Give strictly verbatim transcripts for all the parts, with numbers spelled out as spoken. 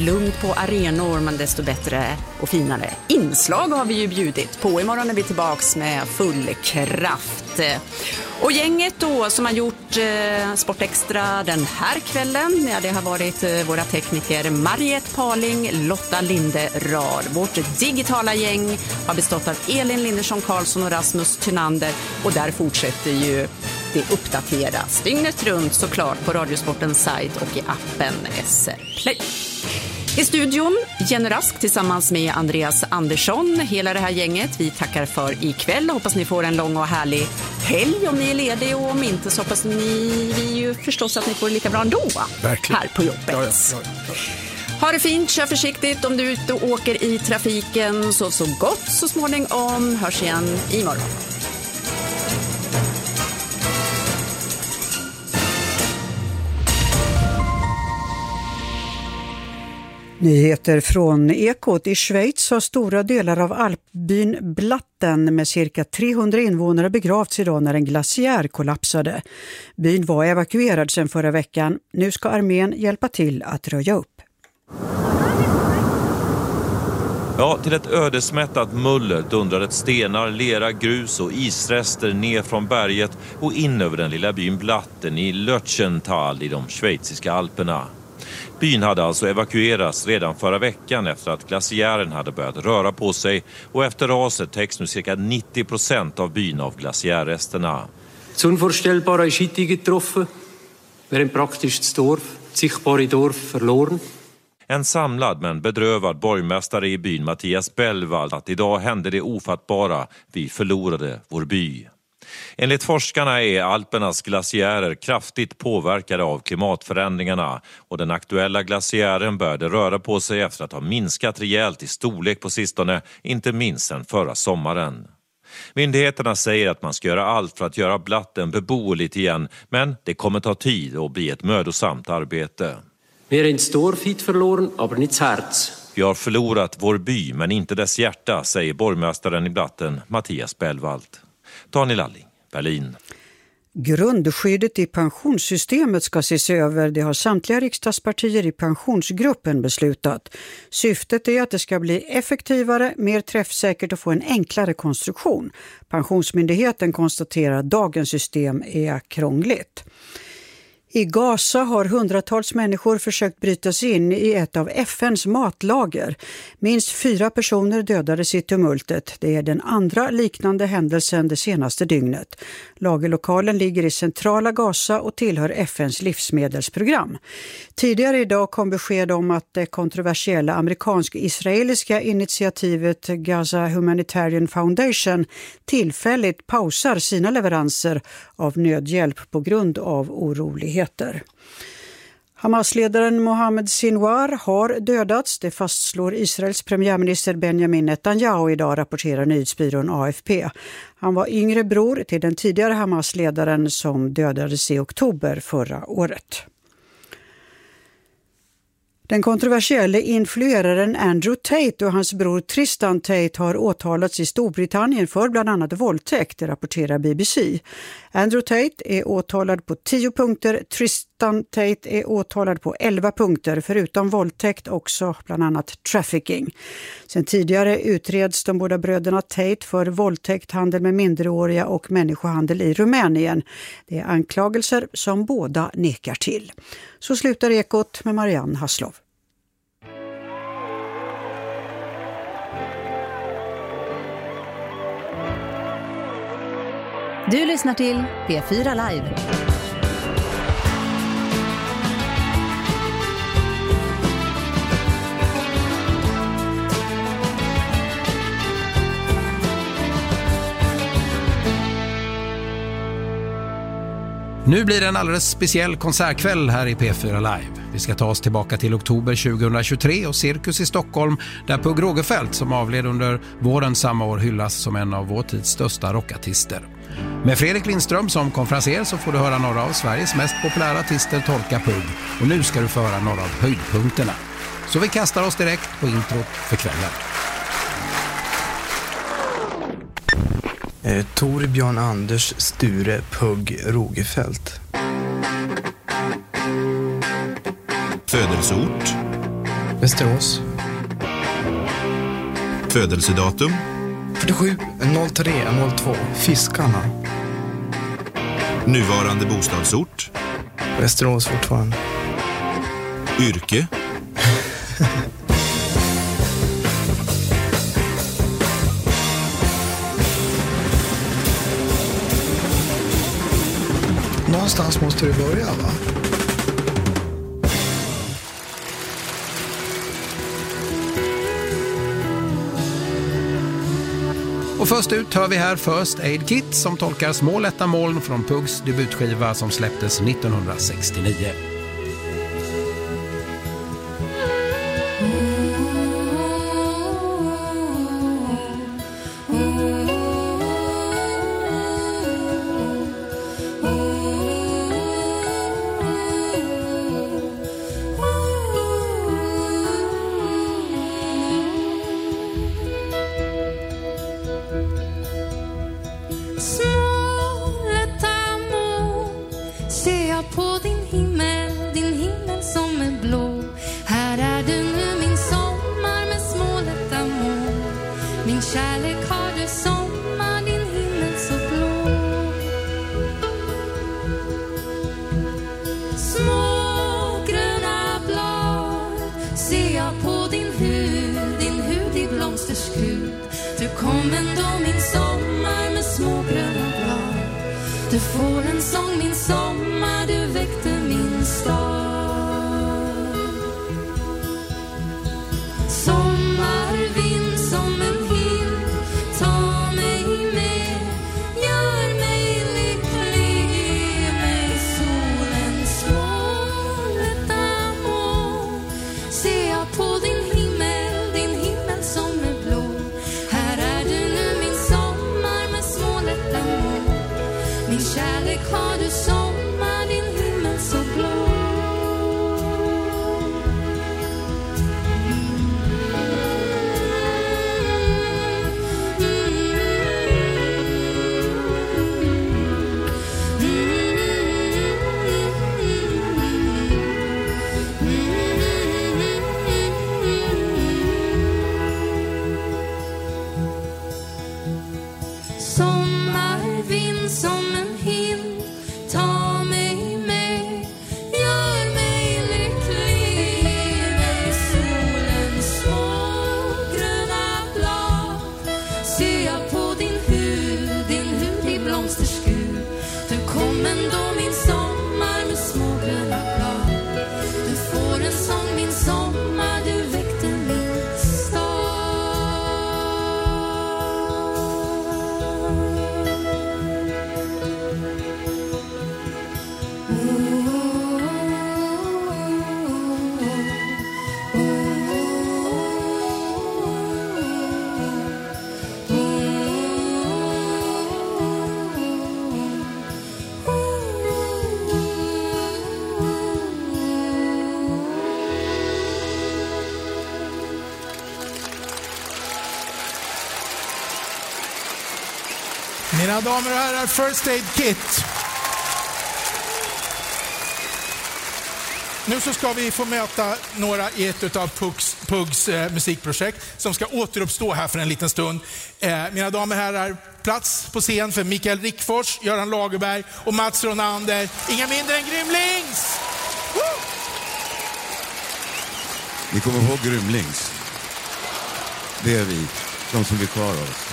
lugnt på arenor, men desto bättre och finare inslag har vi ju bjudit på. Imorgon är vi tillbaks med full kraft. Och gänget då som har gjort eh, Sportextra den här kvällen, ja, det har varit eh, våra tekniker Mariette Paling, Lotta Linderad. Vårt digitala gäng har bestått av Elin Lindersson Karlsson och Rasmus Tynander, och där fortsätter ju det uppdateras dygnet runt såklart på Radiosportens sajt och i appen S R Play. I studion Jenny Rask tillsammans med Andreas Andersson. Hela det här gänget vi tackar för ikväll. Hoppas ni får en lång och härlig helg om ni är lediga, och om inte så hoppas ni vi ju förstås att ni får det lika bra ändå. Verkligen. Här på jobbet. Ja, ja, ja, ja. Ha det fint, kör försiktigt om du är ute och åker i trafiken. Så så gott så småningom. Hörs igen imorgon. Nyheter från Ekot. I Schweiz har stora delar av alpbyn Blatten med cirka trehundra invånare begravts idag när en glaciär kollapsade. Byn var evakuerad sedan förra veckan. Nu ska armén hjälpa till att röja upp. Ja, till ett ödesmättat muller dundrade stenar, lera, grus och isrester ner från berget och in över den lilla byn Blatten i Lötschental i de schweiziska alperna. Byn hade alltså evakuerats redan förra veckan efter att glaciären hade börjat röra på sig, och efter raset täcks nu cirka nittio procent av byn av glaciärresterna. Das Unvorstellbare ist heute getroffen. Wir haben praktisch das Dorf, das sichtbare Dorf verloren. En samlad men bedrövad borgmästare i byn, Mattias Bellvald, att idag hände det ofattbara. Vi förlorade vår by. Enligt forskarna är Alpernas glaciärer kraftigt påverkade av klimatförändringarna, och den aktuella glaciären började röra på sig efter att ha minskat rejält i storlek på sistone, inte minst sedan förra sommaren. Myndigheterna säger att man ska göra allt för att göra Blatten beboeligt igen, men det kommer ta tid och bli ett mödosamt arbete. Vi har inte Dorf hit förloren, aber nicht das Herz. Vi har förlorat vår by men inte dess hjärta, säger borgmästaren i Blatten, Mattias Bellvald. Daniel Alling, Berlin. Grundskyddet i pensionssystemet ska ses över. Det har samtliga riksdagspartier i pensionsgruppen beslutat. Syftet är att det ska bli effektivare, mer träffsäkert och få en enklare konstruktion. Pensionsmyndigheten konstaterar att dagens system är krångligt. I Gaza har hundratals människor försökt bryta sig in i ett av F N:s matlager. Minst fyra personer dödades i tumultet. Det är den andra liknande händelsen det senaste dygnet. Lagerlokalen ligger i centrala Gaza och tillhör F N:s livsmedelsprogram. Tidigare idag kom besked om att det kontroversiella amerikansk-israeliska initiativet Gaza Humanitarian Foundation tillfälligt pausar sina leveranser av nödhjälp på grund av oroligheter. Hamas-ledaren Mohammed Sinwar har dödats. Det fastslår Israels premiärminister Benjamin Netanyahu idag, rapporterar nyhetsbyrån A F P. Han var yngre bror till den tidigare Hamas-ledaren som dödades i oktober förra året. Den kontroversiella influeraren Andrew Tate och hans bror Tristan Tate har åtalats i Storbritannien för bland annat våldtäkt, rapporterar B B C. Andrew Tate är åtalad på tio punkter, Tristan Tate är åtalad på elva punkter, förutom våldtäkt också bland annat trafficking. Sen tidigare utreds de båda bröderna Tate för våldtäkt, handel med minderåriga och människohandel i Rumänien. Det är anklagelser som båda nekar till. Så slutar Ekot med Marianne Hasslov. Du lyssnar till P fyra Live. Nu blir det en alldeles speciell konsertkväll här i P fyra Live. Vi ska ta oss tillbaka till oktober tjugohundratjugotre och Cirkus i Stockholm, där Pugh Rogefeldt, som avled under våren samma år, hyllas som en av vår tids största rockartister. Med Fredrik Lindström som konferenser så får du höra några av Sveriges mest populära artister tolka Pugh. Och nu ska du få höra några av höjdpunkterna. Så vi kastar oss direkt på introt för kvällen. Eh, Torbjörn Anders Sture Pugh Rogefeldt. Födelseort Västerås. Födelsedatum? fyrtiosju noll tre noll två. Fiskarna. Nuvarande bostadsort? Västerås fortfarande. Yrke? Någonstans måste du börja, va? Och först ut hör vi här First Aid Kit som tolkar små lätta moln från Pugs debutskiva som släpptes nittonhundrasextionio. Mina damer och herrar, First Aid Kit. Nu så ska vi få möta några i ett av Pugs, Pugs eh, musikprojekt som ska återuppstå här för en liten stund. Eh, mina damer och herrar, plats på scen för Mikael Rickfors, Göran Lagerberg och Mats Ronander. Inga mindre än Grymlings! Woo! Ni kommer ihåg Grymlings? Det är vi, de som blir kvar av oss.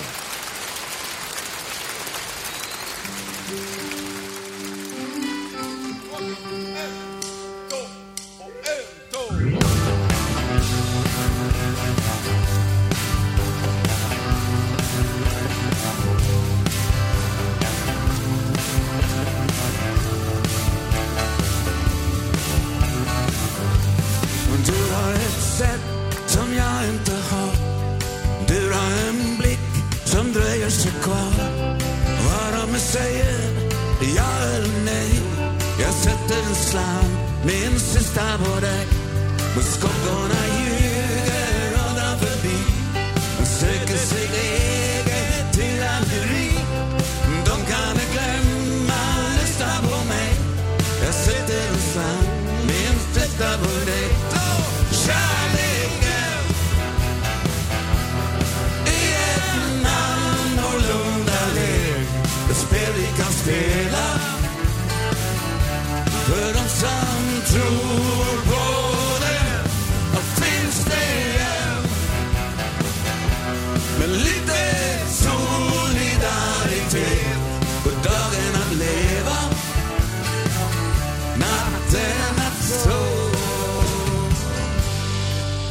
Minst ett av dig. Kärlek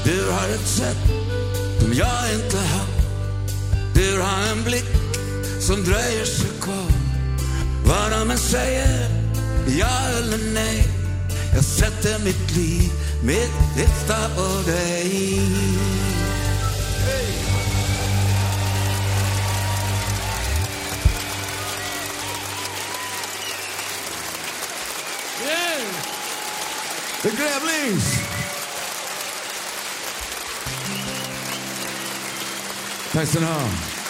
Du har ett sätt som jag inte har. Du har en blick som dröjer sig kvar. Vad de än säger, ja eller nej, jag sätter mitt liv mitt lista på dig. Hey. Yeah. The Gremlings. Tack ska ni ha.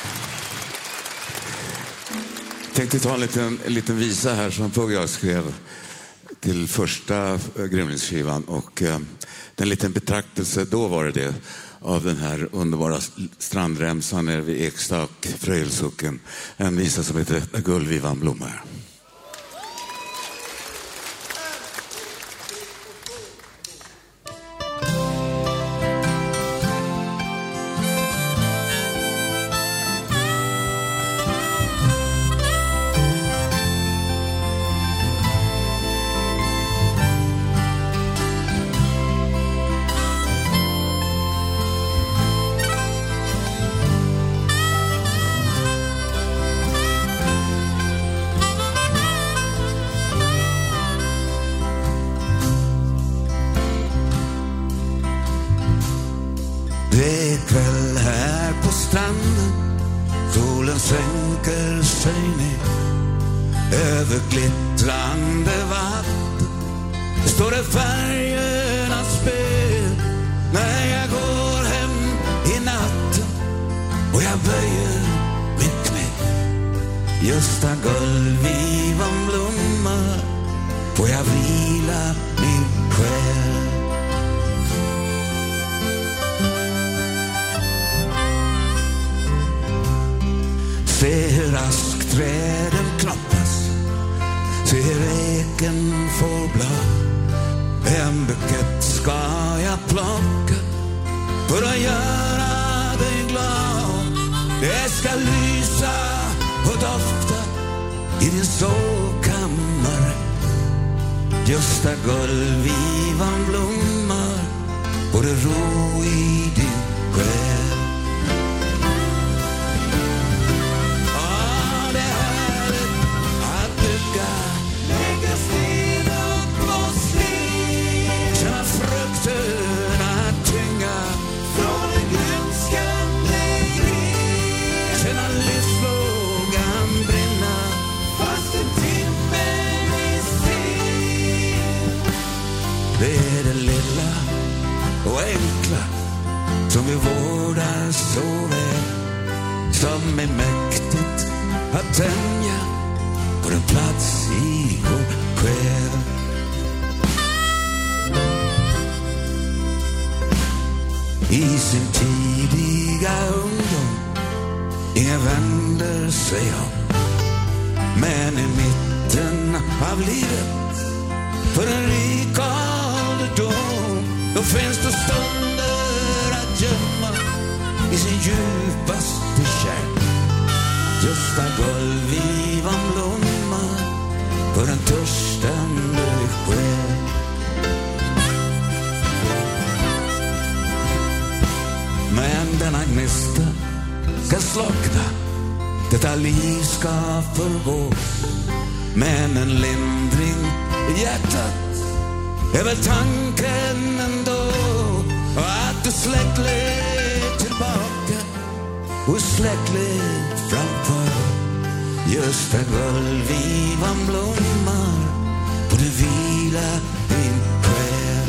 Jag tänkte ta en liten, en liten visa här som Pugh och jag skrev till första Gremlingsskivan. Och eh, en liten betraktelse, då var det det, av den här underbara strandremsan nere vid Eksta och Fröjelsocken. En visa som heter Där gullvivan blommar. Det är kväll här på stranden. Solen sänker sig ner över glittrande vatten. Det står det färgernas spel när jag går hem i natten. Och jag böjer min knä. Just där gullvivan blommar får jag vila min själ. Se hur askträden klappas, se hur eken får blad. En bukett ska jag plocka för att göra dig glad. Det ska lysa och dofta i din sovkammare. Just där gullvivan blommar får det ro i din själ. Det är det lilla och enkla som vi vårdar så väl, som är mäktigt att tänja på en plats i vår själ. I sin tidiga ungdom ingen vänder sig om, men i mitten av livet för en rik ålderdom, då finns det stunder att gömma i sin djupaste kärn. Just där gullvivan blommar för en törstande själ. Men denna gnista ska slockna, detta liv ska förgå, men en lindring i hjärtat är väl tanken ändå. Att du släktled tillbaka och släktled framför. Just där gullvivan blommar får du vila din själ.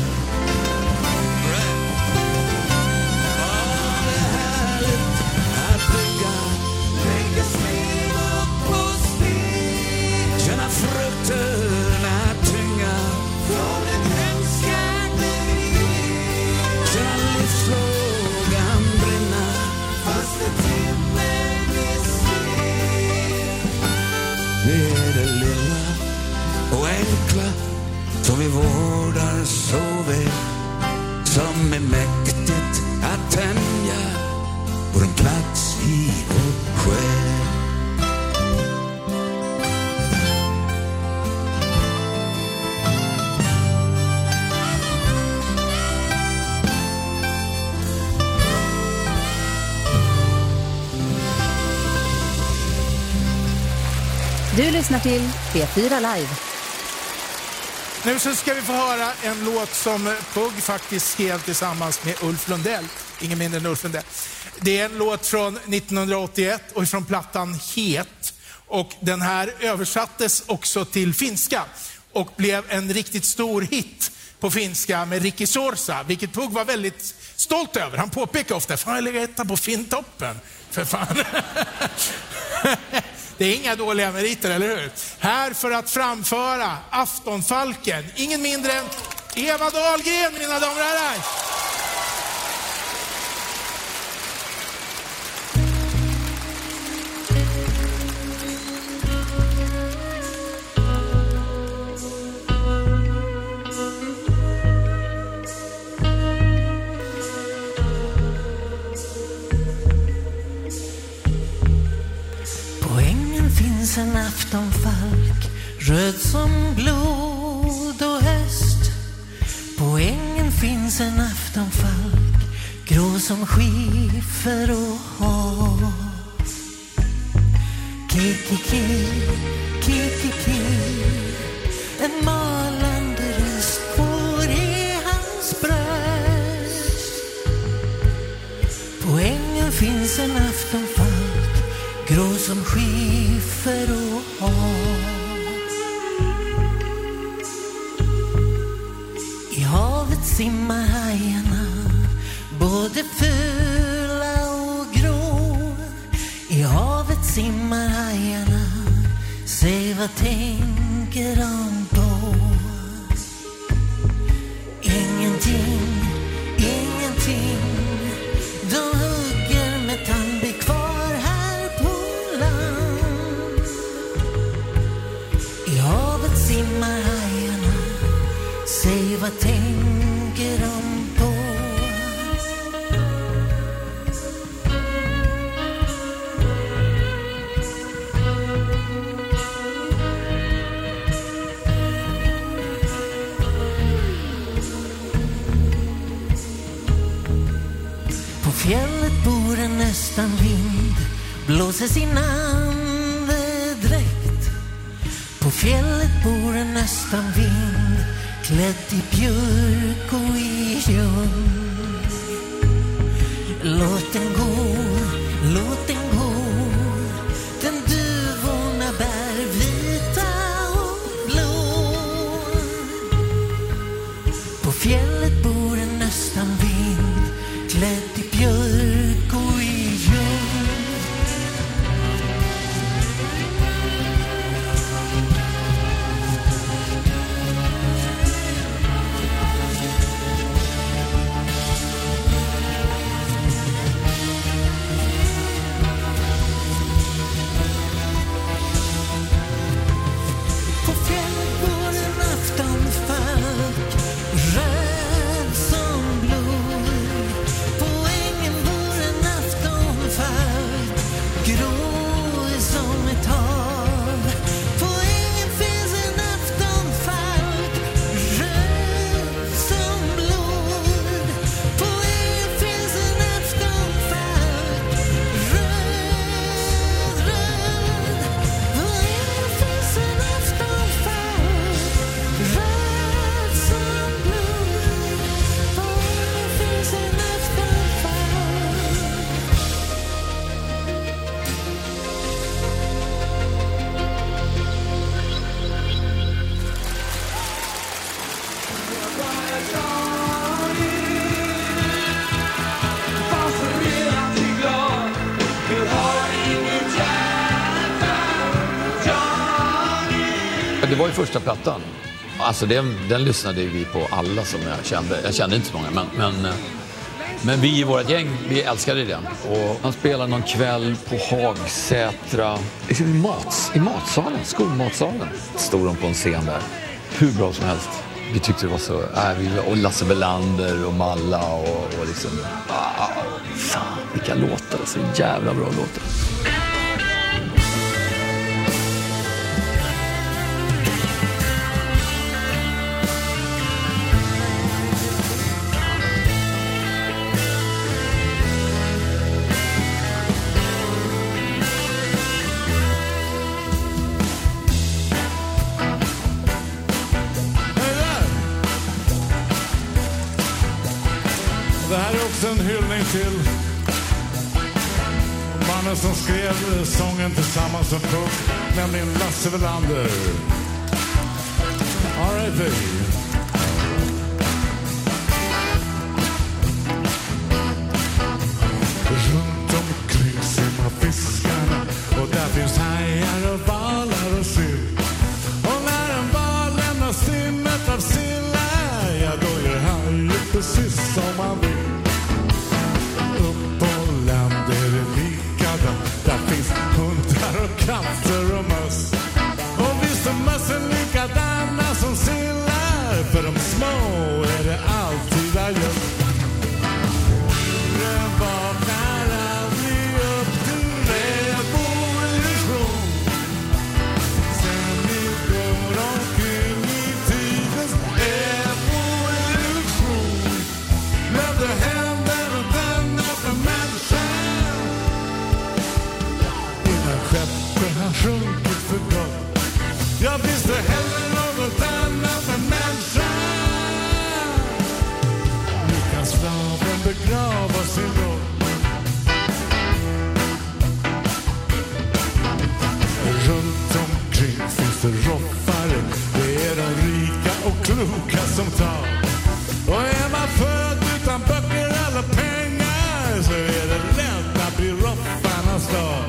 Åh, det är härligt att bygga, lägga sniv upp på sniv. Känna frukterna tynga från en hemskande liv. Känna livslågan brinna fast det timmer vi ser. Det är det lilla och enkla som vi vårdar så väl, som är mäktigt att tänja på en plats i vår själ. Du lyssnar till P fyra Live. Nu så ska vi få höra en låt som Pugg faktiskt skrev tillsammans med Ulf Lundell. Ingen mindre än Ulf Lundell. Det är en låt från nittonhundraåttioett och från plattan Het. Och den här översattes också till finska och blev en riktigt stor hit på finska med Ricky Sorsa, vilket Pugg var väldigt stolt över. Han påpekar ofta, fan jag lägger etta på Fintoppen, för fan. Det är inga dåliga meriter, eller hur? Här för att framföra Aftonfalken, ingen mindre än Eva Dahlgren, mina damer och herrar. En aftonfalk, röd som blod och höst. På ängen finns en aftonfalk, grå som skiffer och hav. Kikiki, kikiki, en malande röst går i hans bröst. På ängen finns en aftonfalk, grå som skiffer och hav. I havet simmar hajarna, både fula och grå. I havet simmar hajarna, säg vad tänker de på? Ingenting, ingenting. De hugger med tandbik kvar här på land. I havet simmar hajarna, säg vad tänker de på? På fjället bor en nästan vind, blåser sin andedräkt. På fjället bor en nästan vind, klädd i björk och i ljung. Låt den gå, låt den gå, den duvorna bär vita och blå. På fjället bor en nästan vind, klädd i björk och i ljung. På fjället bor en aftonfalk, röd som blod. På ängen bor en aftonfalk, grå som ett hav. På ängen finns en aftonfalk, röd som blod. På ängen finns en aftonfalk, röd, röd. På ängen finns en aftonfalk, röd som blod. På ängen finns en aftonfalk. Det var ju första plattan. Alltså den, den lyssnade vi på alla som jag kände. Jag kände inte så många, men, men, men vi i vårt gäng, vi älskade den. Och han spelade någon kväll på Hagsätra, i, mats, i matsalen, skolmatsalen. Stod de på en scen där, hur bra som helst. Vi tyckte det var så, äh, vi, och Lasse Belander och Malla och, och liksom, ah, fan, vilka låtar, så jävla bra låtar. hyllning till mannen som skrev sången tillsammans med Pugg, nämligen Lasse Welander. R I P Runt omkring simmar fiskarna, och där finns hajar och valar och sill. Och när en val lämnar stimmet av sillar, ja då gör hajen precis som man vill. Upp på land är det likadant, där finns hundar och katter och möss. Och visst är mössen likadana som sillar, för de små är det alltid adjö. Den vaknar aldrig upp till revolution. Sen vi går omkring i tidens evolution. Men det händer och vänder för människan innan skeppet har sjunkit för gott. Jag visste heller något annat för människan. Nu kan slaven begrava sin roll. Runt omkring finns det roffare. Det är de rika och kloka som tar. Och är man född utan böcker eller pengar, så är det lätt att bli roffarnas dag.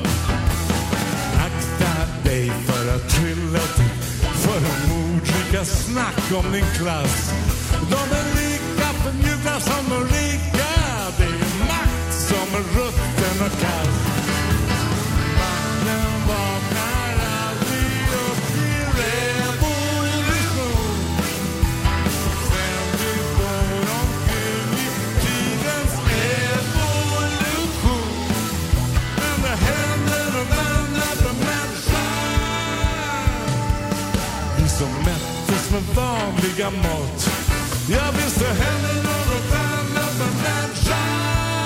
Akta dig för att trilla till, för de ordrika snack om din klass. De är lika förmjukna som de rika. Det är makt som är rutten och kall. Makten vaknar aldrig upp i revolution. Sen vi går omkring i tidens evolution. Men det händer och vänder för människan. Vi som mättes med vanliga mat. Jag visste händer något annat för människan.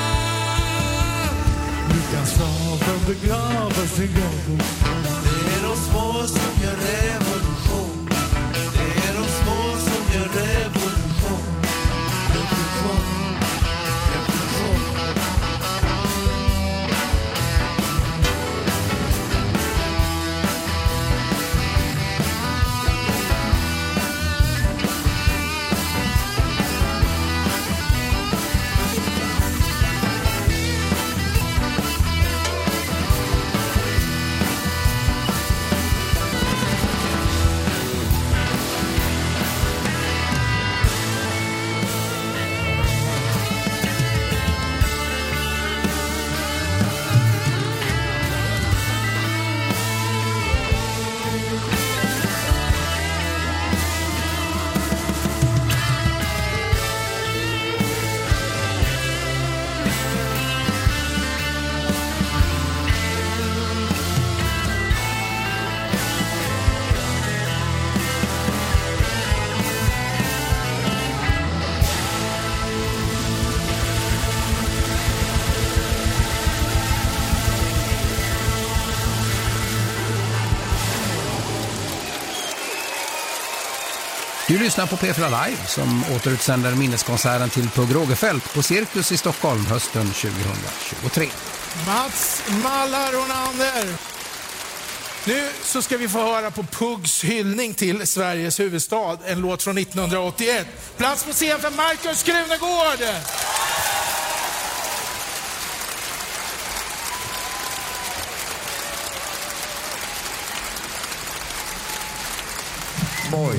Nu kan slaven begrava sin gång. Det är de små som gör revolution. Det är de små som gör revolution. Revolution. Revolution. Du lyssnar på P fyra Live som återutsänder minneskonserten till Pugh Rogefeldt på Cirkus i Stockholm hösten tjugohundratjugotre. Mats Mallaronander. Nu så ska vi få höra på Puggs hyllning till Sveriges huvudstad, en låt från nittonhundraåttioett. Plats på scen för Markus Krunegård. Boy.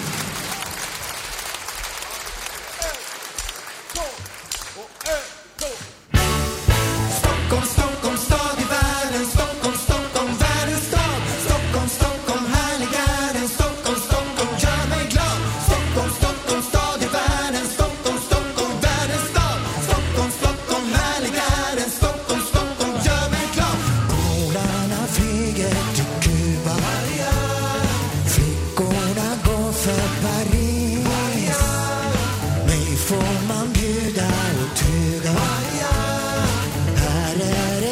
Stockholm, Stockholm, stad i världen. Stockholm, Stockholm, världens stad. Stockholm, Stockholm, härliga den. Stockholm, Stockholm, gör mig glad. Stockholm, Stockholm, stad i världen. Stockholm, Stockholm, världens stad. Stockholm, Stockholm, härliga den. Stockholm, Stockholm, gör mig glad. Polarna flyger till Kuba. Flickorna går för Paris. Mig får man bjuda och tuga. Här är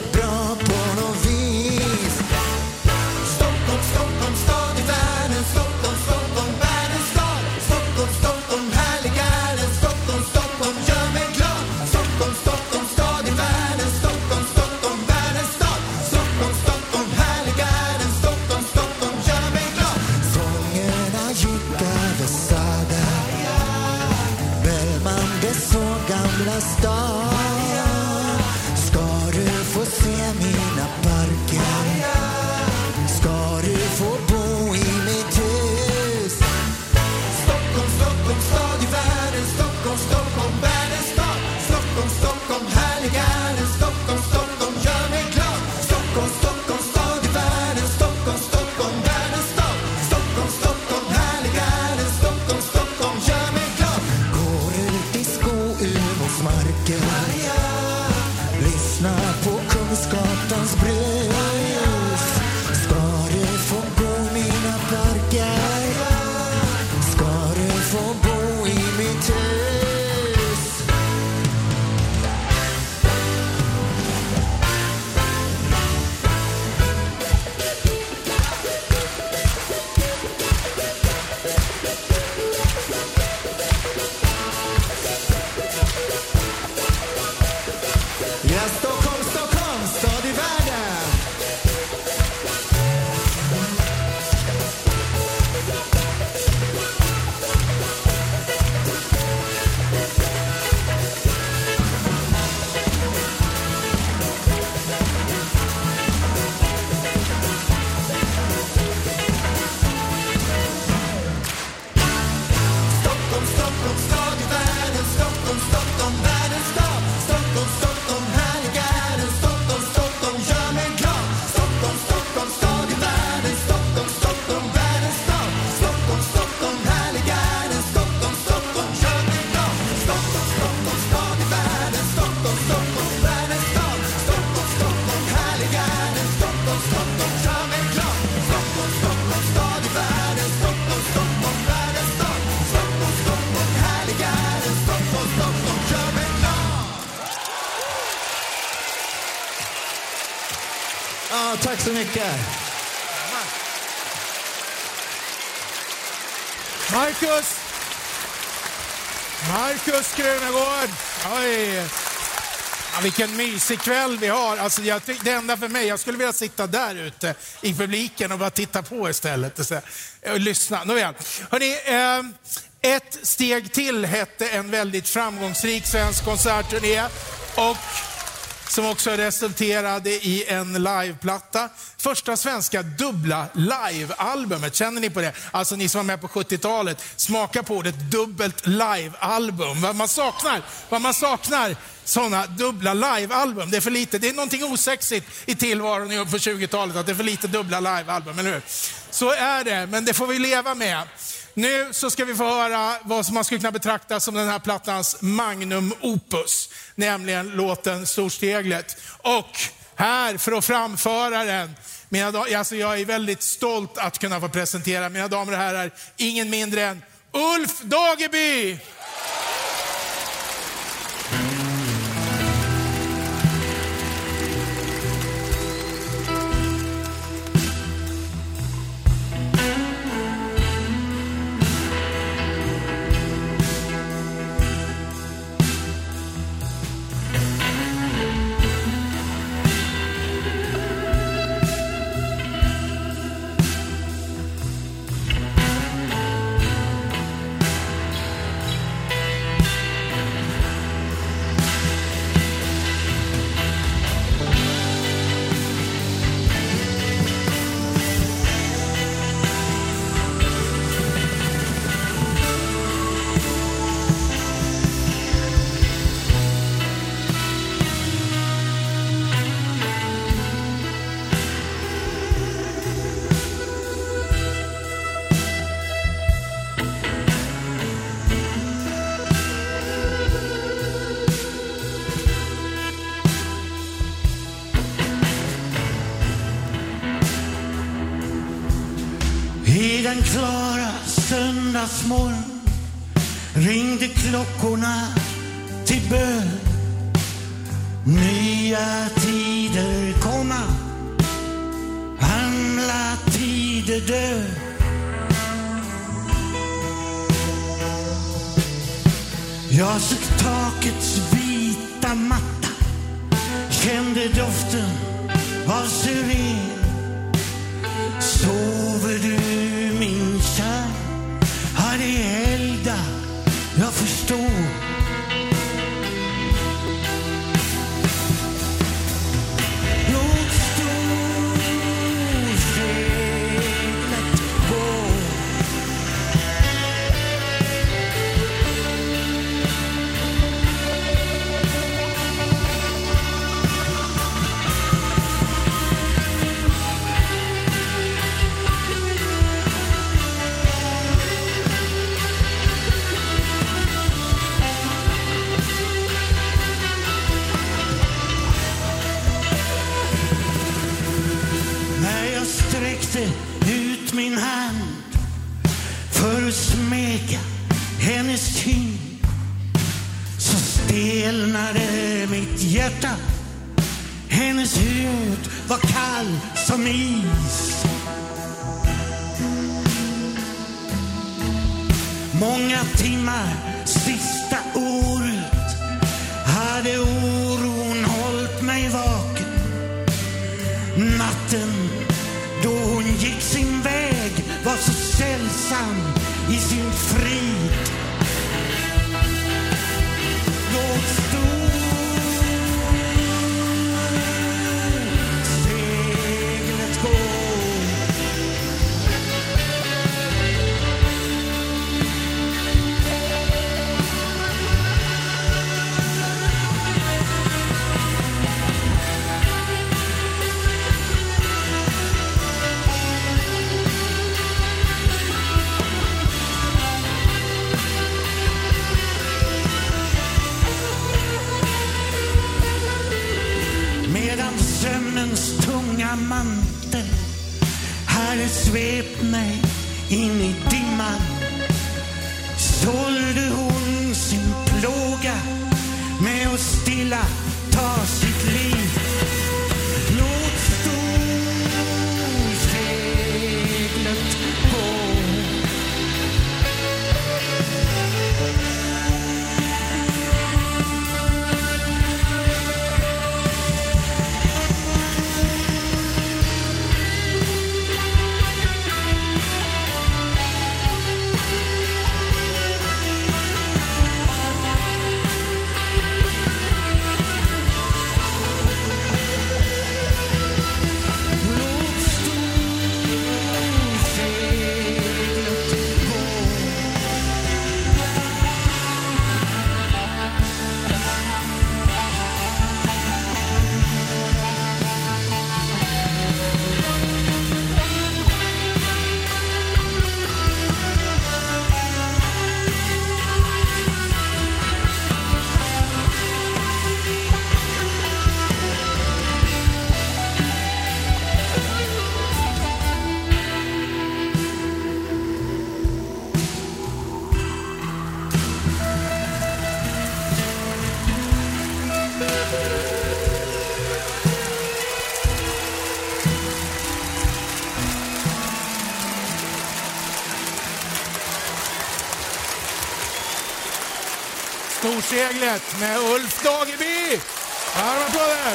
Ja, Stockholm, Stockholm, stad i världen. Stockholm, Stockholm, stad i världen. Stockholm, Stockholm, världens stad. Stockholm, Stockholm, härliga är den. Stockholm, Stockholm, gör mig glad. Stockholm, Stockholm, stad i världen. Stockholm, Stockholm, världens stad. Stockholm, Stockholm, härliga är den. Stockholm, Stockholm, gör mig glad. Stockholm, Stockholm, stad i världen. Stockholm, Stockholm, världens stad. Stockholm, Stockholm, härliga är den. Stockholm, Stockholm, gör mig glad. Stockholm, Stockholm, stad i världen. Stockholm, Stockholm, världens stad. Stockholm, Stockholm, härliga är den. Stockholm, Stockholm, gör mig glad. Ja, tack så mycket. Marcus! Marcus Krunegård! Oj! Ja, vilken mysig kväll vi har. Alltså, jag, det enda för mig, jag skulle vilja sitta där ute i publiken och bara titta på istället. Och, så, och lyssna. Nåväl. Hörrni, eh, ett steg till hette en väldigt framgångsrik svensk konsertturné. Och som också resulterade i en liveplatta. Första svenska dubbla livealbumet. Känner ni på det? Alltså ni som var med på sjuttiotalet. Smaka på det, dubbelt livealbum. Vad man saknar, vad man saknar sådana dubbla livealbum. Det är för lite, det är någonting osexigt i tillvaron på tjugotalet. Att det är för lite dubbla livealbum, eller hur? Så är det, men det får vi leva med. Nu så ska vi få höra vad som man skulle kunna betrakta som den här plattans magnum opus. Nämligen låten Storsteglet. Och här för att framföra den, mina, alltså jag är väldigt stolt att kunna få presentera mina damer och herrar, ingen mindre än Ulf Dageby! I den klara söndagsmorgon ringde klockorna till bön. Nya tider komma, gamla tider dö. Jag såg takets vita matta, kände doften av syren. Sover du min kär? Har det elda? Jag förstår. Låt storseglet gå. Ut min hand för att smeka hennes kind, så stelnade mitt hjärta. Hennes hud var kall som is. Många timmar sista året hade oron hållit natten då hon gick sin väg var så sällsam i sin frid. Låt stå seglet gå. Medan sömnens tunga mantel hade svept mig in i dimman, sålde hon sin plåga med att stilla ta sitt liv. Låt storseglet gå. Storseglet med Ulf Dageby. Här var applåder.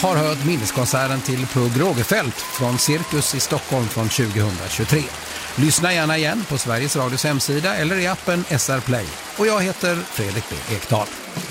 har hört minneskonserten till Pugh Rogefeldt från Cirkus i Stockholm från tjugohundratjugotre. Lyssna gärna igen på Sveriges Radios hemsida eller i appen S R Play. Och jag heter Fredrik B. Ekdahl.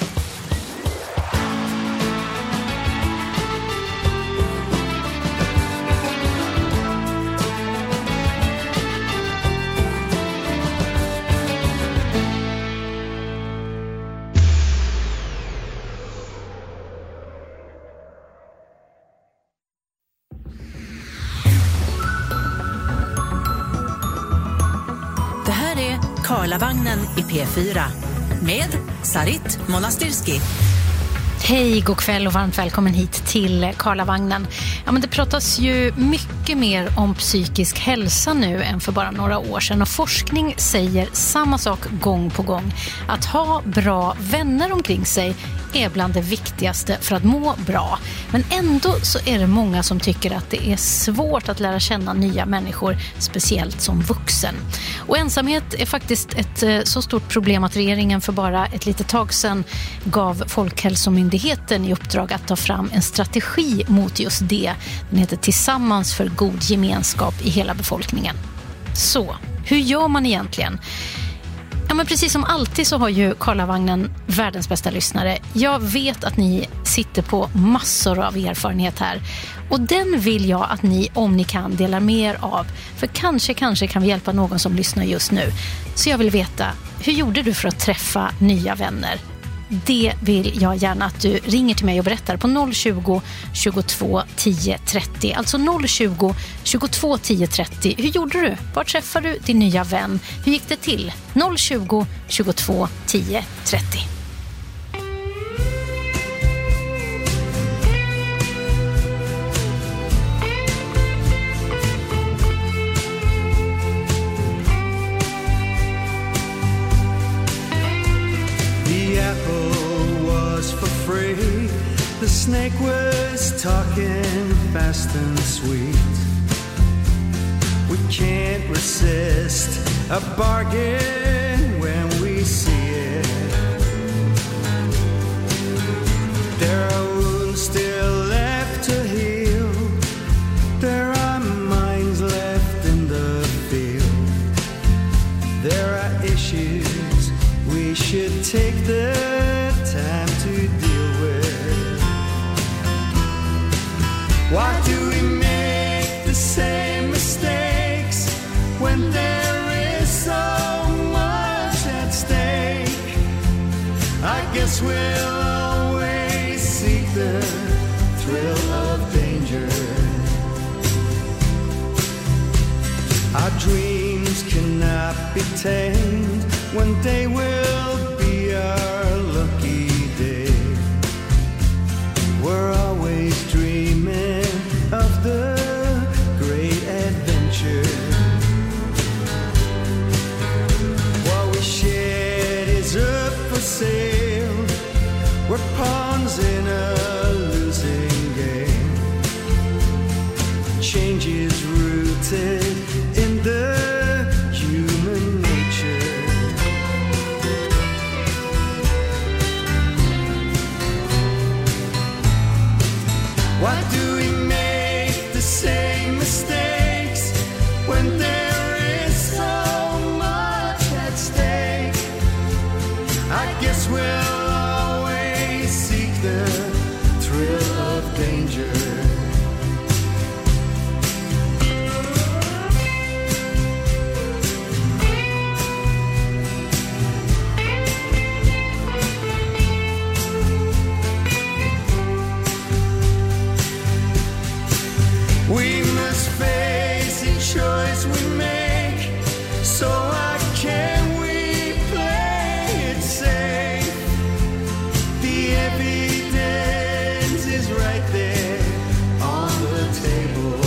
Karlavagnen i P fyra med Sarit Monastirski. Hej, god kväll och varmt välkommen hit till Karlavagnen. Ja, men det pratas ju mycket mer om psykisk hälsa nu än för bara några år sedan. Och forskning säger samma sak gång på gång. Att ha bra vänner omkring sig är bland det viktigaste för att må bra. Men ändå så är det många som tycker att det är svårt att lära känna nya människor, speciellt som vuxen. Och ensamhet är faktiskt ett så stort problem att regeringen för bara ett litet tag sedan gav Folkhälsomyndigheten i uppdrag att ta fram en strategi mot just det. Den heter Tillsammans för god gemenskap i hela befolkningen. Så, hur gör man egentligen? Ja, men precis som alltid så har ju Karlavagnen världens bästa lyssnare. Jag vet att ni sitter på massor av erfarenhet här. Och den vill jag att ni, om ni kan, delar mer av. För kanske, kanske kan vi hjälpa någon som lyssnar just nu. Så jag vill veta, hur gjorde du för att träffa nya vänner? Det vill jag gärna att du ringer till mig och berättar på noll tjugo, tjugotvå, tio, trettio. Alltså noll tjugo, tjugotvå, tio, trettio. Hur gjorde du? Var träffade du din nya vän? Hur gick det till? noll tjugo, tjugotvå, tio, trettio. The snake was talking fast and sweet. We can't resist a bargain when we see it. There are wounds still left to heal. There are minds left in the field. There are issues we should take the time to deal with. Why do we make the same mistakes when there is so much at stake? I guess we'll always seek the thrill of danger. Our dreams cannot be tamed. One day will be our lucky day. We're always dreaming of the great adventure. What we shared is up for sale. We're pawns in a losing game. Change is rooted in the human nature. Why do we make the same mistakes when there is so much at stake? I guess we'll always seek the thrill of danger. We must face each choice we make. So why can't we play it safe? The evidence is right there on the table.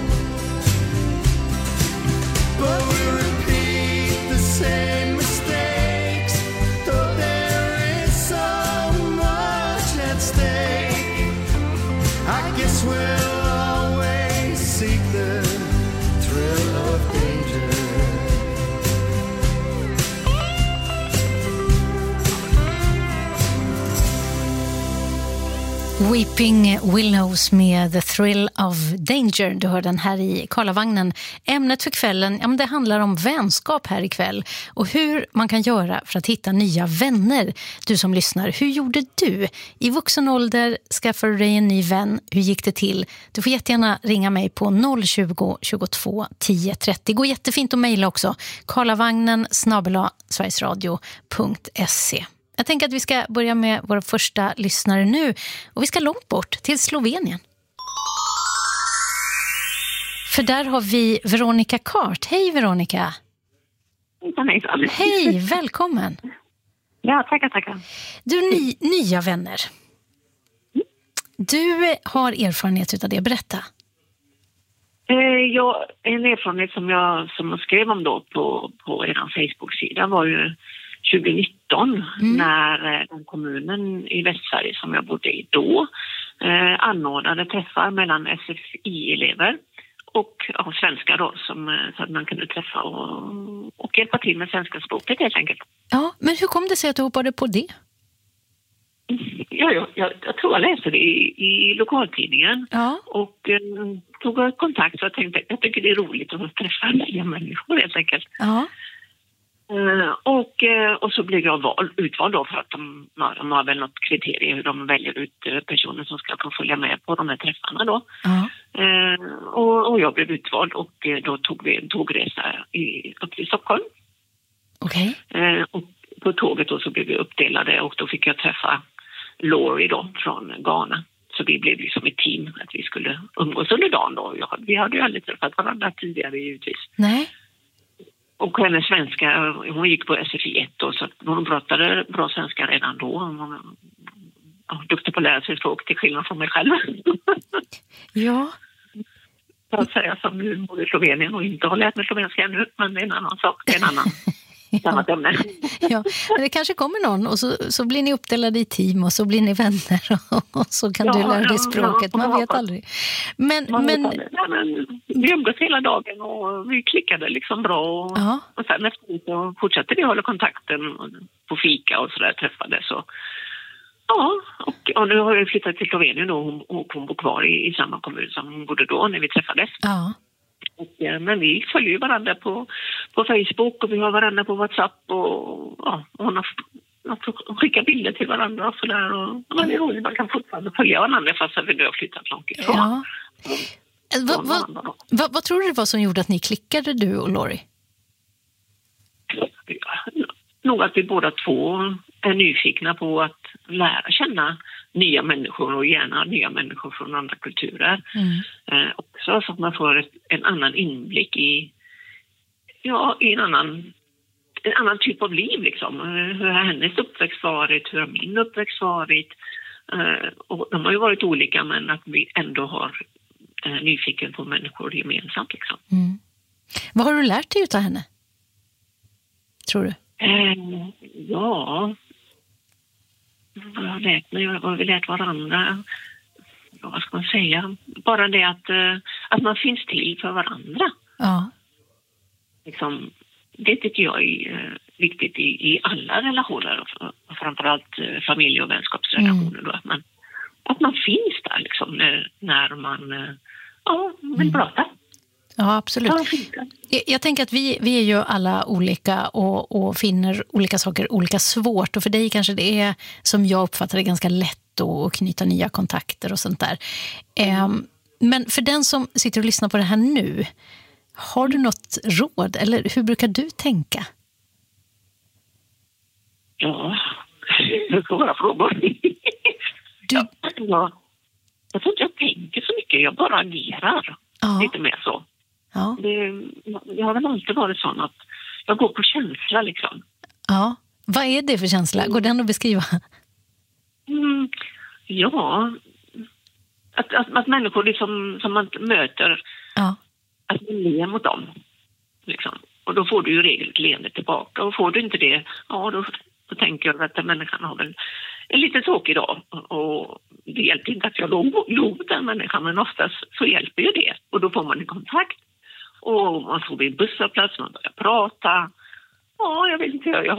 But we repeat the same mistakes, though there is so much at stake. I guess we'll always Weeping Willows med The Thrill of Danger. Du hör den här i Karlavagnen. Ämnet för kvällen, ja, men det handlar om vänskap här ikväll. Och hur man kan göra för att hitta nya vänner. Du som lyssnar, hur gjorde du? I vuxen ålder skaffade du dig en ny vän. Hur gick det till? Du får jättegärna ringa mig på noll tjugo, tjugotvå, tio trettio. Det går jättefint att mejla också. karlavagnen snabel-a sverigesradio punkt se. Jag tänker att vi ska börja med vår första lyssnare nu. Och vi ska långt bort till Slovenien. För där har vi Veronica Kart. Hej Veronica! Hej, välkommen! Ja, tackar, tackar. Du, ny, nya vänner. Du har erfarenhet av det. Berätta. Eh, ja, en erfarenhet som jag, som jag skrev om då på, på er Facebook-sida var ju tjugonitton mm. när den kommunen i Västsverige som jag bodde i då eh, anordnade träffar mellan S F I-elever och ja, svenskar då, som, så att man kunde träffa och, och hjälpa till med svenska språket helt enkelt. Ja, men hur kom det sig att du hoppade på det? Ja, jag, jag, jag tror jag läste det i, i lokaltidningen ja. och eh, tog kontakt, så jag tänkte jag tycker det är roligt att träffa nya människor helt enkelt. Ja. Uh, och, uh, och så blev jag val, utvald då för att de, de har väl något kriterium hur de väljer ut uh, personer som ska få följa med på de här träffarna då. Ja. Uh, och, och jag blev utvald och uh, då tog vi en tågresa i, upp till Stockholm. Okej. Okay. Uh, och på tåget då så blev vi uppdelade och då fick jag träffa Laurie då från Ghana. Så vi blev liksom ett team att vi skulle umgås under dagen då. Jag, vi hade ju aldrig träffat varandra tidigare givetvis. Nej. Och hennes svenska, hon gick på S F I ett då, så hon pratade bra svenska redan då. Hon var ja, duktig på att lära sig språk till skillnad från mig själv. Ja. Så att säga som nu bor i Slovenien och inte har lärt mig slovenska ännu, men det är en annan sak, det är en annan. Ja. Ja, det kanske kommer någon och så, så blir ni uppdelade i team och så blir ni vänner och, och så kan ja, du lära dig ja, språket, man vet aldrig. Men, man men... vet aldrig. Ja, men vi umgås hela dagen och vi klickade liksom bra och, ja. och sen efter så fortsatte vi hålla kontakten på fika och sådär, träffades och ja, och, och nu har jag flyttat till Slovenien då och, och hon bor kvar i, i samma kommun som hon bodde då när vi träffades. Ja. Och, ja, men vi följer ju varandra på, på Facebook och vi har varandra på WhatsApp och ja, hon har skickat bilder till varandra och sådär. Och ja, det är roligt, man kan fortfarande följa varandra fast att vi har flyttat långt ifrån. Ja. Mm. Vad va, va, va tror du det var som gjorde att ni klickade, du och Laurie? Ja, nog att vi båda två är nyfikna på att lära känna nya människor och gärna nya människor från andra kulturer. Mm. Eh, också så att man får ett, en annan inblick i, ja, i en annan, en annan typ av liv liksom. Eh, hur har hennes uppväxt varit, hur har min uppväxt varit. Eh, och de har ju varit olika men att vi ändå har eh, nyfiken på människor gemensamt liksom. Mm. Vad har du lärt dig av henne? Tror du? Eh, ja... Vad har lärt mig, vad har vi lärt varandra? Ja, vad ska man säga? Bara det att, att man finns till för varandra. Ja. Liksom, det tycker jag är viktigt i, i alla relationer. Framförallt familje- och vänskapsrelationer. Mm. Då, att, man, att man finns där liksom, när, när man ja, vill mm. prata. Ja, absolut. Jag, jag tänker att vi, vi är ju alla olika och, och finner olika saker olika svårt. Och för dig kanske det är, som jag uppfattar det, ganska lätt att knyta nya kontakter och sånt där. Mm. Um, men för den som sitter och lyssnar på det här nu, har du något råd? Eller hur brukar du tänka? Ja, det ska vara frågor. Du... Ja, jag tror inte jag tänker så mycket, jag bara agerar. Ja. Lite mer så. Ja. Det, jag har väl alltid varit sån att jag går på känsla liksom. Ja. Vad är det för känsla? Går den att beskriva? Mm, ja. Att, att, att människor liksom, som man möter, ja. Att man ler mot dem. Liksom. Och då får du ju regel ett leende tillbaka. Och får du inte det, ja då, då tänker jag att den människan har väl en lite tråkig dag. Och det hjälper inte att jag låg, låg mot den människan, men oftast så hjälper ju det. Och då får man en kontakt. Och man får vid en busshållplats, man börjar prata. Ja, jag vet inte, jag har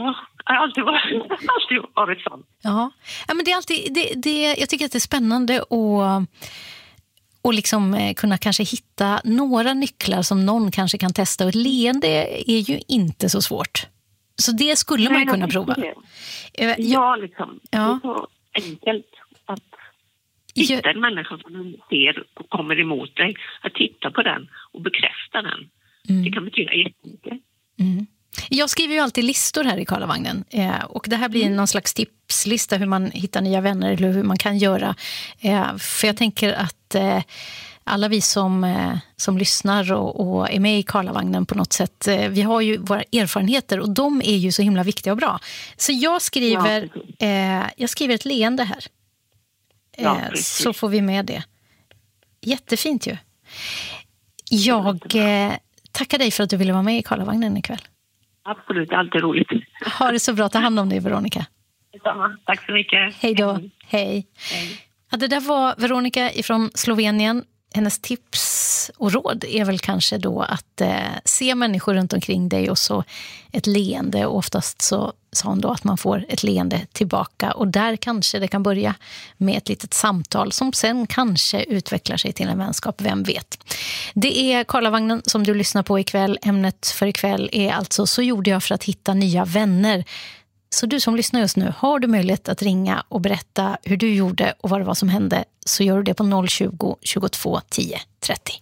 Jag har alltid varit, alltid varit sån. Ja. Ja, men det är alltid, det, det, jag tycker att det är spännande att och liksom kunna kanske hitta några nycklar som någon kanske kan testa. Och ett leende är ju inte så svårt. Så det skulle man ju kunna prova. Det. Ja, liksom. Ja. Det är så enkelt att hitta en människa som du ser och kommer emot dig. Att titta på den och bekräfta den. Mm. Det kan betyda jättemycket. Mm. Jag skriver ju alltid listor här i Karlavagnen. Eh, och det här blir mm. någon slags tipslista hur man hittar nya vänner eller hur man kan göra. Eh, för jag tänker att eh, alla vi som, eh, som lyssnar och, och är med i Karlavagnen på något sätt, eh, vi har ju våra erfarenheter och de är ju så himla viktiga och bra. Så jag skriver, ja, eh, jag skriver ett leende här. Eh, ja, så får vi med det. Jättefint ju. Jag eh, tackar dig för att du ville vara med i Karlavagnen ikväll. Absolut, alltid roligt. Ha det så bra, ta hand om dig, Veronica. Detsamma. Tack så mycket. Hej då. Hej. Hej. Hej. Ja, det där var Veronica ifrån Slovenien. Hennes tips och råd är väl kanske då att eh, se människor runt omkring dig och så ett leende. Och oftast så sa hon då att man får ett leende tillbaka. Och där kanske det kan börja med ett litet samtal som sen kanske utvecklar sig till en vänskap, vem vet. Det är Karlavagnen som du lyssnar på ikväll. Ämnet för ikväll är alltså Så gjorde jag för att hitta nya vänner. Så du som lyssnar just nu, har du möjlighet att ringa och berätta hur du gjorde och vad det var som hände, så gör du det på noll tjugo, tjugotvå, tio, trettio.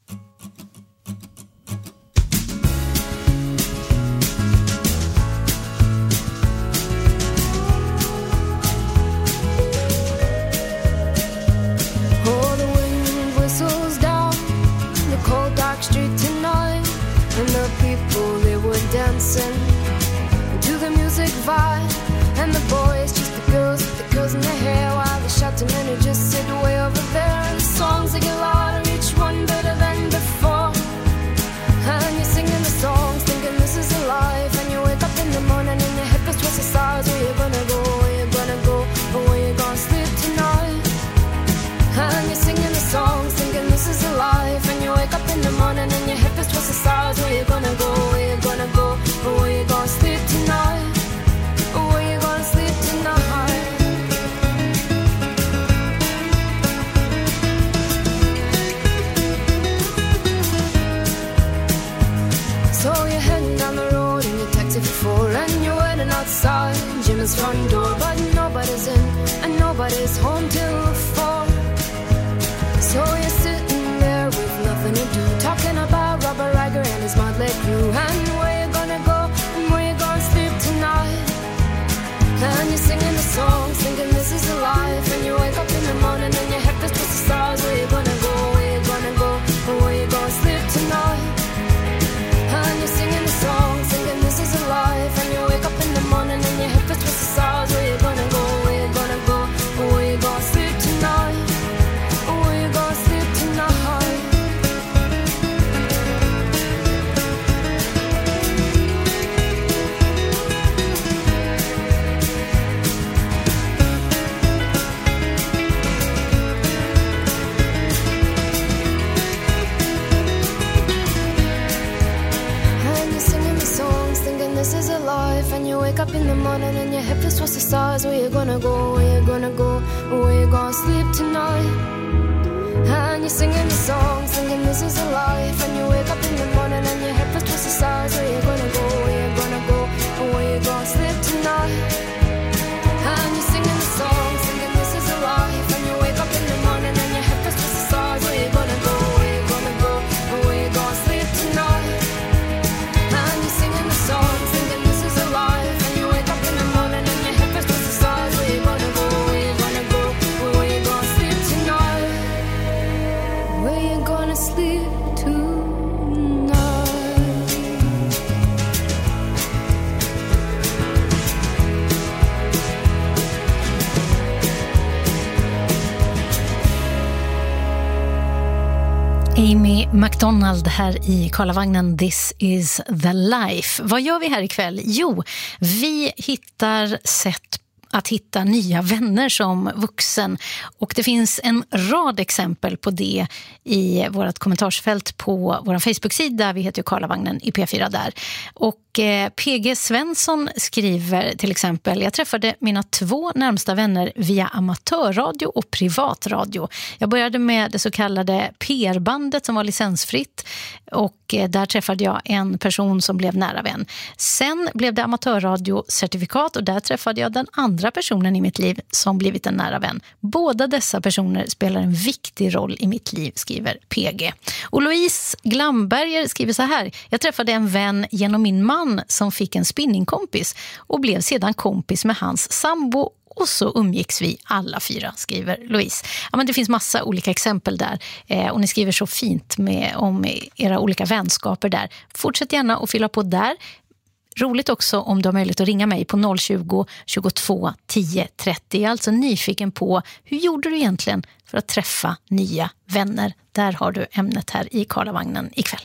Oh, the wind whistles down the cold dark street tonight, and the people, they were dancing to the music vibe, and the boys, just the girls with the girls in their hair, while the shouting men who just sit way over there, and the songs they get louder, each one better than before, and you're singing the songs, thinking this is a life, and you wake up in the morning and your hip is twisted sides, where you gonna go, where you gonna go, or where you gonna sleep tonight, and you're singing the songs, thinking this is a life, and you wake up in the morning and your hip is twisted sides, where you gonna go, where you gonna go, or where you gonna sleep tonight, or where you gonna sleep tonight. So you're heading down the road in your taxi for four, and you're waiting outside Jim's front door, but nobody's in and nobody's home till four. So you're sitting there with nothing to do, talking about Robert Riger and his motley crew, and where you gonna go and where you gonna sleep tonight. And you're singing the songs, thinking this is a life, and you wake up in the morning and your head is twisted the stars. Where you gonna go, where you gonna go, or where you gonna sleep tonight. And you're singing the songs, thinking this is a life, and you wake up in the morning and your head is twisted the stars. Where you gonna go, where you gonna go, or where you gonna sleep tonight, or where you gonna sleep tonight. This is a life, and you wake up in the morning and your hip is twisted the stars. Where you gonna go, where you gonna go, where you gonna sleep tonight. And you're singing the song, singing this is a life, and you wake up in the morning and your hip is twisted the stars. Where you gonna go, where you gonna go, where you gonna sleep tonight. And you're singing the song, singing this is a life, and you wake up in the morning and your hip is twisted the stars. Where you gonna go, where you gonna go, where you gonna sleep tonight. And you're singing the song, singing this is a life, and you wake up in the morning and your hip is twisted the stars. Where you gonna go, where you gonna go, where you gonna sleep tonight. Where you gonna sleep tonight. Amy McDonald här i Karlavagnen, This is the life. Vad gör vi här ikväll? Jo, vi hittar sätt att hitta nya vänner som vuxen. Och det finns en rad exempel på det i vårt kommentarsfält på vår Facebook-sida. Vi heter ju Karlavagnen i P fyra där. Och Och eh, P G Svensson skriver till exempel: jag träffade mina två närmsta vänner via amatörradio och privatradio. Jag började med det så kallade P R-bandet som var licensfritt, och eh, där träffade jag en person som blev nära vän. Sen blev det amatörradiocertifikat, och där träffade jag den andra personen i mitt liv som blivit en nära vän. Båda dessa personer spelar en viktig roll i mitt liv, skriver P G. Och Louise Glamberger skriver så här: jag träffade en vän genom min man som fick en spinningkompis och blev sedan kompis med hans sambo, och så umgicks vi alla fyra, skriver Louise. Ja, men det finns massa olika exempel där, eh, och ni skriver så fint med, om era olika vänskaper där. Fortsätt gärna att fylla på där. Roligt också om du har möjlighet att ringa mig på noll tjugo, tjugotvå, tio, trettio. Jag är alltså nyfiken på, hur gjorde du egentligen för att träffa nya vänner? Där har du ämnet här i Karlavagnen ikväll.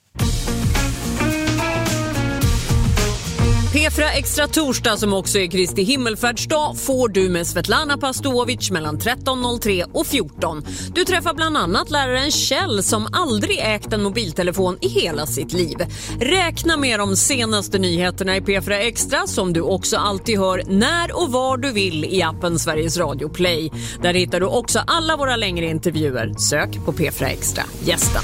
P fyra Extra torsdag, som också är Kristi himmelfärdsdag, får du med Svetlana Pastovic mellan tretton noll tre och fjorton. Du träffar bland annat läraren Kjell som aldrig ägt en mobiltelefon i hela sitt liv. Räkna med de senaste nyheterna i P fyra Extra, som du också alltid hör när och var du vill i appen Sveriges Radio Play. Där hittar du också alla våra längre intervjuer. Sök på P fyra Extra. Gästen.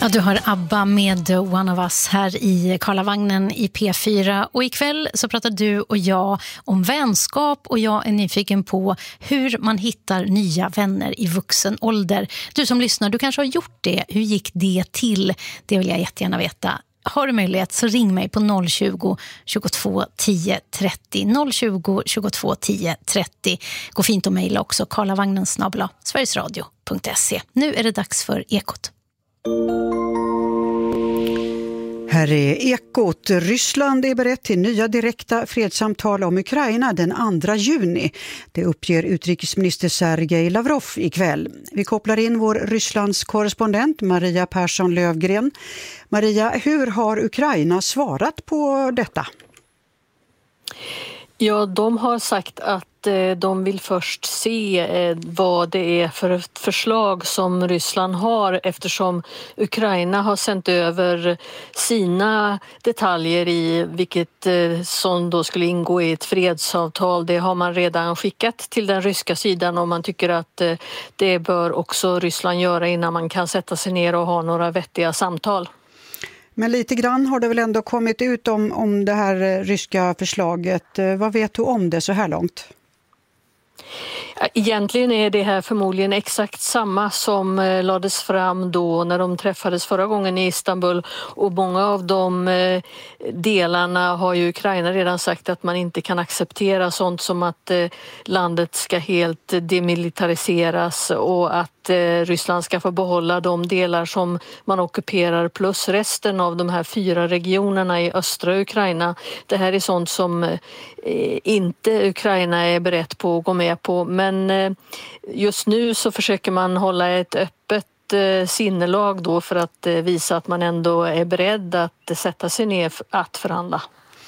Du har ABBA med One of Us här i Karlavagnen i P fyra. Och ikväll så pratar du och jag om vänskap och jag är nyfiken på hur man hittar nya vänner i vuxen ålder. Du som lyssnar, du kanske har gjort det. Hur gick det till? Det vill jag jättegärna veta. Har du möjlighet så ring mig på noll tjugo, tjugotvå, tio, trettio. noll tjugo, tjugotvå, tio, trettio. Gå fint att mejla också. karlavagnen snabel-a sverigesradio punkt se. Nu är det dags för Ekot. Här är Ekot. Ryssland är berett till nya direkta fredssamtal om Ukraina den andra juni. Det uppger utrikesminister Sergej Lavrov ikväll. Vi kopplar in vår Rysslands korrespondent Maria Persson Lövgren. Maria, hur har Ukraina svarat på detta? Ja, de har sagt att de vill först se vad det är för förslag som Ryssland har eftersom Ukraina har sänt över sina detaljer i vilket som då skulle ingå i ett fredsavtal. Det har man redan skickat till den ryska sidan och man tycker att det bör också Ryssland göra innan man kan sätta sig ner och ha några vettiga samtal. Men lite grann har det väl ändå kommit ut om, om det här ryska förslaget. Vad vet du om det så här långt? Egentligen är det här förmodligen exakt samma som lades fram då när de träffades förra gången i Istanbul och många av de delarna har ju Ukraina redan sagt att man inte kan acceptera, sånt som att landet ska helt demilitariseras och att Ryssland ska få behålla de delar som man ockuperar plus resten av de här fyra regionerna i östra Ukraina. Det här är sånt som inte Ukraina är berett på att gå med på, men just nu så försöker man hålla ett öppet sinnelag då för att visa att man ändå är beredd att sätta sig ner att förhandla.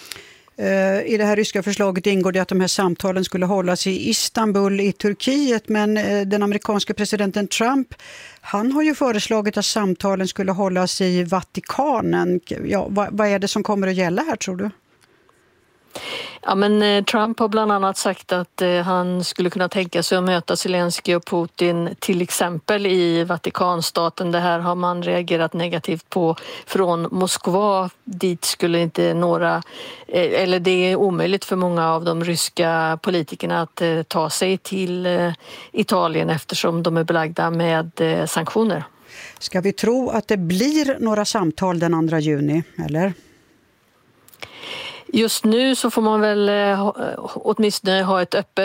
I det här ryska förslaget ingår det att de här samtalen skulle hållas i Istanbul i Turkiet, men den amerikanska presidenten Trump, han har ju föreslagit att samtalen skulle hållas i Vatikanen. Ja, vad, vad är det som kommer att gälla här, tror du? Ja, men Trump har bland annat sagt att eh, han skulle kunna tänka sig att möta Zelensky och Putin till exempel i Vatikanstaten. Det här har man reagerat negativt på från Moskva. Dit skulle inte några, eh, eller det är omöjligt för många av de ryska politikerna att eh, ta sig till eh, Italien eftersom de är belagda med eh, sanktioner. Ska vi tro att det blir några samtal den andra juni, eller? Just nu så får man väl åtminstone ha ett öppet